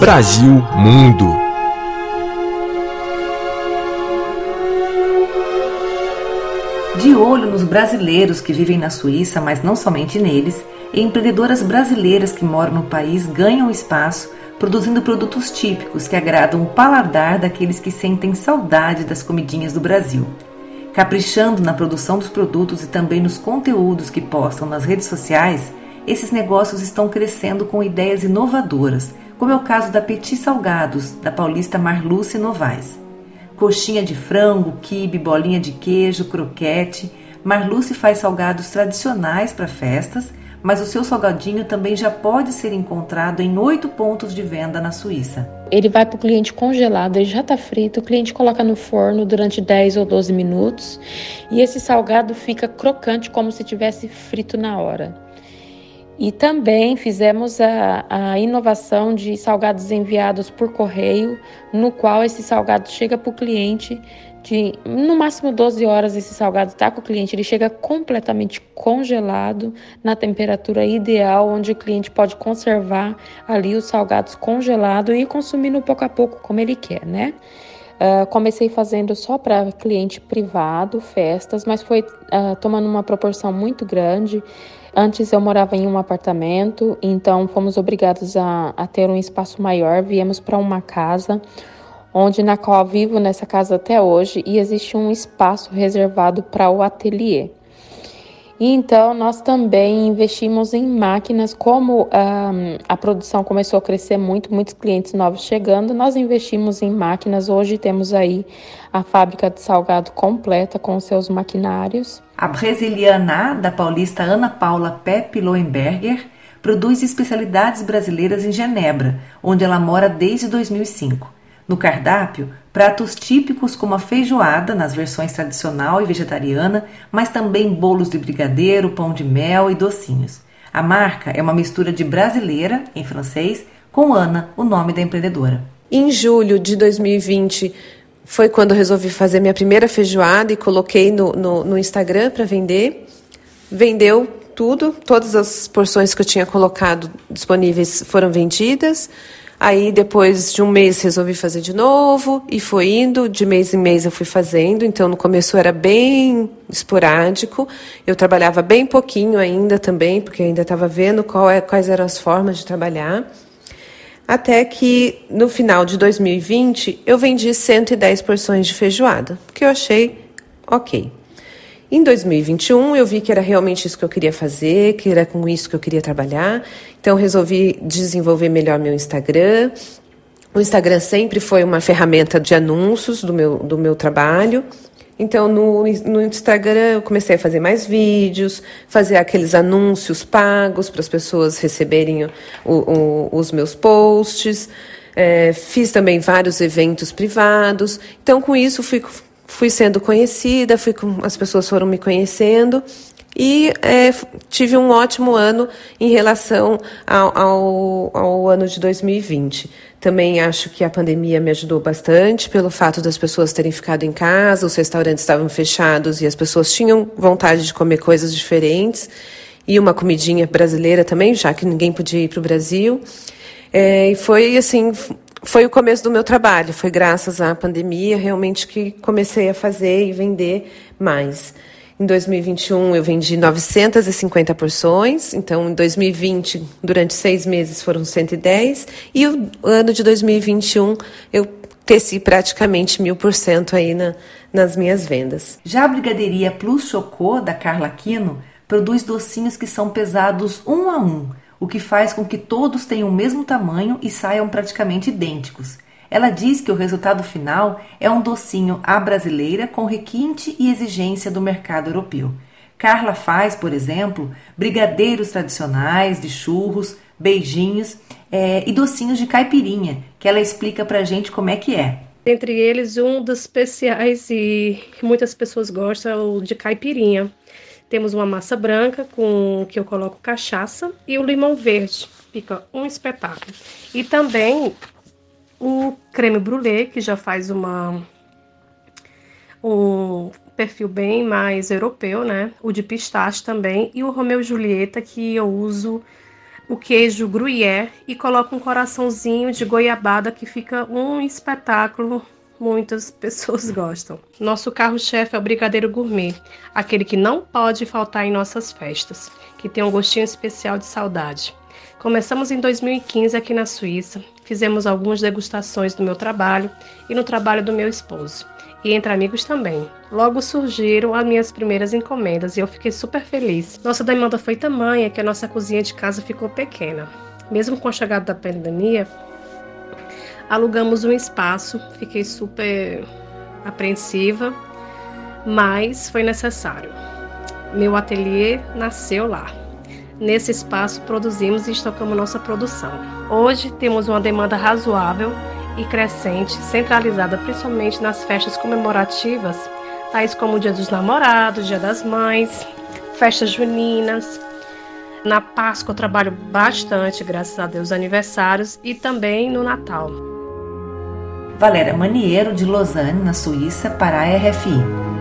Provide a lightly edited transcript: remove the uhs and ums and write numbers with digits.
Brasil Mundo. De olho nos brasileiros que vivem na Suíça, mas não somente neles, empreendedoras brasileiras que moram no país ganham espaço produzindo produtos típicos que agradam o paladar daqueles que sentem saudade das comidinhas do Brasil. Caprichando na produção dos produtos e também nos conteúdos que postam nas redes sociais, esses negócios estão crescendo com ideias inovadoras, como é o caso da Petit Salgados, da paulista Marluce Novaes. Coxinha de frango, quibe, bolinha de queijo, croquete. Marluce faz salgados tradicionais para festas, mas o seu salgadinho também já pode ser encontrado em 8 pontos de venda na Suíça. Ele vai para o cliente congelado, ele já está frito, o cliente coloca no forno durante 10 ou 12 minutos e esse salgado fica crocante como se tivesse frito na hora. E também fizemos a inovação de salgados enviados por correio, no qual esse salgado chega para o cliente de no máximo 12 horas. Esse salgado está com o cliente, ele chega completamente congelado na temperatura ideal, onde o cliente pode conservar ali os salgados congelados e ir consumindo pouco a pouco como ele quer, né? Comecei fazendo só para cliente privado, festas, mas foi tomando uma proporção muito grande. Antes eu morava em um apartamento, então fomos obrigados a ter um espaço maior, viemos para uma casa, na qual vivo nessa casa até hoje, e existe um espaço reservado para o ateliê. E então nós também investimos em máquinas, como a produção começou a crescer muito, muitos clientes novos chegando, nós investimos em máquinas. Hoje temos aí a fábrica de salgado completa com seus maquinários. A brasiliana da paulista Ana Paula Pepe Lohenberger produz especialidades brasileiras em Genebra, onde ela mora desde 2005. No cardápio, pratos típicos como a feijoada, nas versões tradicional e vegetariana, mas também bolos de brigadeiro, pão de mel e docinhos. A marca é uma mistura de brasileira, em francês, com Ana, o nome da empreendedora. Em julho de 2020, foi quando eu resolvi fazer minha primeira feijoada e coloquei no Instagram para vender. Vendeu tudo, todas as porções que eu tinha colocado disponíveis foram vendidas. Aí, depois de um mês, resolvi fazer de novo e foi indo. De mês em mês eu fui fazendo. Então, no começo era bem esporádico. Eu trabalhava bem pouquinho ainda também, porque eu ainda estava vendo quais eram as formas de trabalhar. Até que, no final de 2020, eu vendi 110 porções de feijoada, que eu achei ok. Em 2021, eu vi que era realmente isso que eu queria fazer, que era com isso que eu queria trabalhar. Então, resolvi desenvolver melhor meu Instagram. O Instagram sempre foi uma ferramenta de anúncios do meu trabalho. Então, no Instagram, eu comecei a fazer mais vídeos, fazer aqueles anúncios pagos para as pessoas receberem os meus posts. Fiz também vários eventos privados. Então, com isso, fui sendo conhecida, as pessoas foram me conhecendo e tive um ótimo ano em relação ao ano de 2020. Também acho que a pandemia me ajudou bastante pelo fato das pessoas terem ficado em casa, os restaurantes estavam fechados e as pessoas tinham vontade de comer coisas diferentes e uma comidinha brasileira também, já que ninguém podia ir para o Brasil. E foi assim... Foi o começo do meu trabalho, foi graças à pandemia realmente que comecei a fazer e vender mais. Em 2021 eu vendi 950 porções, então em 2020, durante 6 meses foram 110, e o ano de 2021 eu teci praticamente 1000% aí nas minhas vendas. Já a brigadeiria Plus Chocô, da Carla Aquino, produz docinhos que são pesados 1 a 1, o que faz com que todos tenham o mesmo tamanho e saiam praticamente idênticos. Ela diz que o resultado final é um docinho à brasileira com requinte e exigência do mercado europeu. Carla faz, por exemplo, brigadeiros tradicionais de churros, beijinhos e docinhos de caipirinha, que ela explica pra gente como é que é. Entre eles, um dos especiais e que muitas pessoas gostam é o de caipirinha. Temos uma massa branca que eu coloco cachaça e o limão verde. Fica um espetáculo. E também o creme brulee, que já faz um perfil bem mais europeu, né? O de pistache também. E o Romeu e Julieta, que eu uso o queijo gruyère e coloco um coraçãozinho de goiabada que fica um espetáculo. Muitas pessoas gostam. Nosso carro-chefe é o brigadeiro gourmet, aquele que não pode faltar em nossas festas, que tem um gostinho especial de saudade. Começamos em 2015 aqui na Suíça, fizemos algumas degustações do meu trabalho e no trabalho do meu esposo, e entre amigos também. Logo surgiram as minhas primeiras encomendas e eu fiquei super feliz. Nossa demanda foi tamanha que a nossa cozinha de casa ficou pequena. Mesmo com a chegada da pandemia, alugamos um espaço, fiquei super apreensiva, mas foi necessário. Meu ateliê nasceu lá. Nesse espaço produzimos e estocamos nossa produção. Hoje temos uma demanda razoável e crescente, centralizada principalmente nas festas comemorativas, tais como o Dia dos Namorados, Dia das Mães, festas juninas. Na Páscoa eu trabalho bastante, graças a Deus, aniversários e também no Natal. Valéria Maniero, de Lausanne, na Suíça, para a RFI.